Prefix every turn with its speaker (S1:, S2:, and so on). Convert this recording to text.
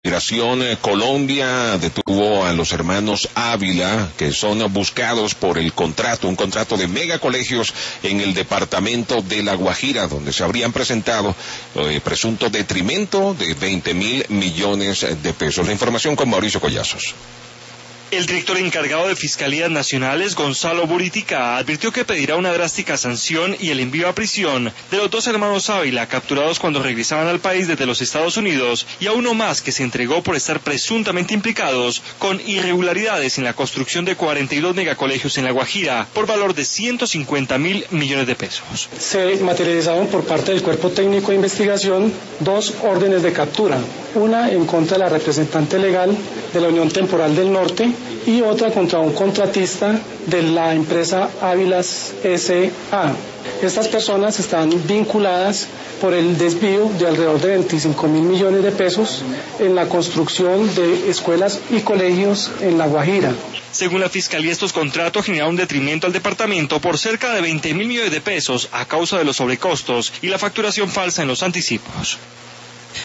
S1: Migración Colombia detuvo a los hermanos Ávila, que son buscados por un contrato de megacolegios en el departamento de La Guajira, donde se habrían presentado presunto detrimento de 20.000 millones de pesos. La información con Mauricio Collazos.
S2: El director encargado de Fiscalías Nacionales, Gonzalo Buritica, advirtió que pedirá una drástica sanción y el envío a prisión de los dos hermanos Ávila, capturados cuando regresaban al país desde los Estados Unidos, y a uno más que se entregó por estar presuntamente implicados con irregularidades en la construcción de 42 megacolegios en La Guajira, por valor de 150.000 millones de pesos.
S3: Se materializaron por parte del Cuerpo Técnico de Investigación 2 órdenes de captura, una en contra de la representante legal de la Unión Temporal del Norte, y otra contra un contratista de la empresa Ávilas S.A. Estas personas están vinculadas por el desvío de alrededor de 25.000 millones de pesos en la construcción de escuelas y colegios en La Guajira.
S2: Según la Fiscalía, estos contratos generaron un detrimento al departamento por cerca de 20.000 millones de pesos a causa de los sobrecostos y la facturación falsa en los anticipos.